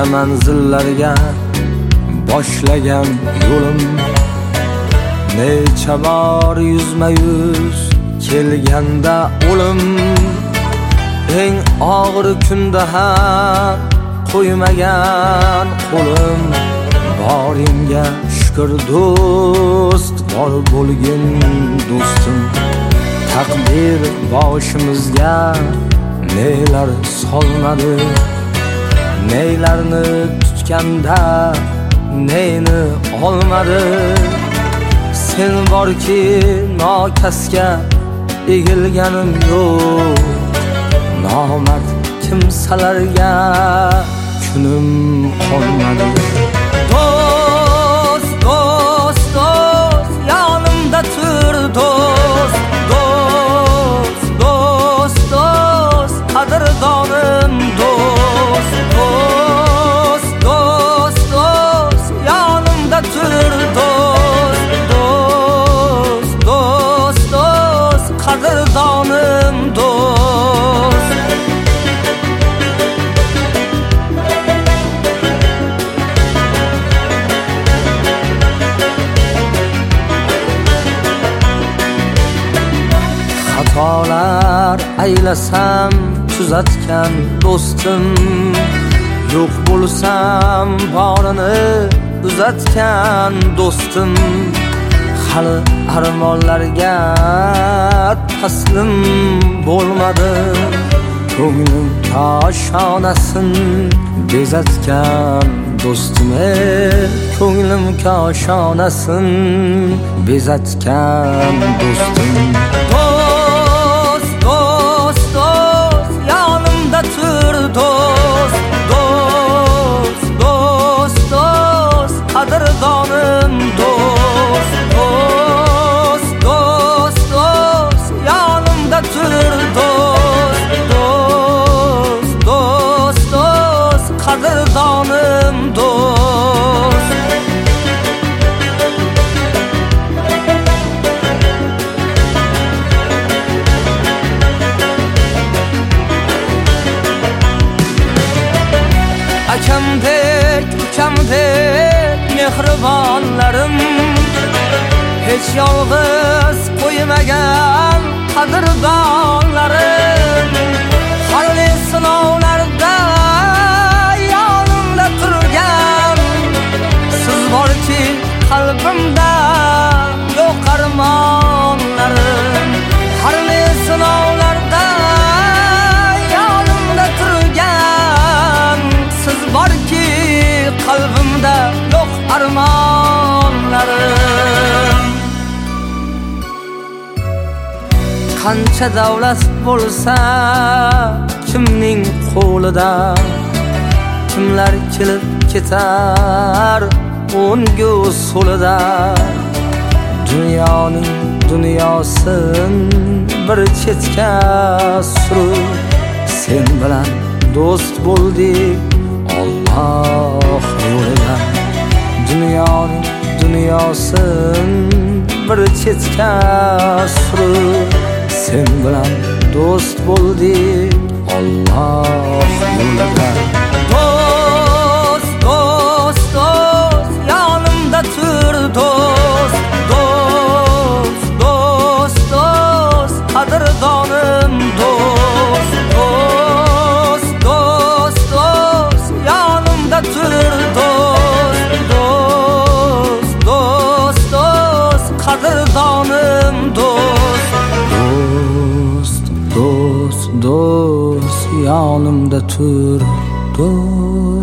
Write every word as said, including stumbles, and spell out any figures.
necha manzillarga boshlagan yo'lim, necha bor yuzma yuz kelganda o'lim, eng og'ir kunda ham qo'ymagan qo'lim. Boringga shukr do'st, bor bo'lgin do'stim. Taqdir boshimizga nelar solmadi, neylarni tutganda neyni olmadi. Sen borki nokasga egilganim yo'q, nomard kimsalarga kunim qolmadi. Do'st, do'st, do'st, yonimda tur do'st. Do'st, do'st, do'st, qadrdonim do'st. Do'st, do'st, do'st, yonimda tur do'st. Do'st, do'st, do'st, qadrdonim do'st. Xatolar aylasam tuzatgan do'stim, yo'q bo'lsam borini uzatgan do'stim. Hali armonlarga taslim bo'lmadi, ko'nglim koshonasin bezatgan do'stim. Ko'nglim koshonasin bezatgan do'stim. Do'st, do'st, do'st, yonimda tur do'st. Do'st, do'st, do'st, qadrdonim do'st. Do'st, do'st, do'st, yonimda tur do'st. Do'st, do'st, do'st, qadrdonim do'st. Akamdek, ukamdek mehribonlarim, hech yolg'iz qo'ymagan qadrdonlarim. Harli sinovlarda yonimda turgan, siz borki qalbimda yo'q armonlarim. Harli sinovlarda yonimda turgan, siz borki qalbimda yo'q armonlarim. Qancha davlat bo'lsa kimning qo'lida, kimlar kelib ketar o'ngu so'lida. Dunyoning dunyosin bir chetga surib, sen bilan do'st bo'ldik Alloh yo'lida. Dunyoning dunyosin bir chetga surib, sen bilan do'st bo'ldik Alloh yo'lida. Do'st, do'st, do'st, yonimda tur do'st. Do'st, do'st, do'st, qadrdonim do'st. Do'st, do'st, do'st, yonimda tur do'st. Do'st, do'st, do'st, qadrdonim do'st. Do'st, do'st, do'st, yonimda tur do'st.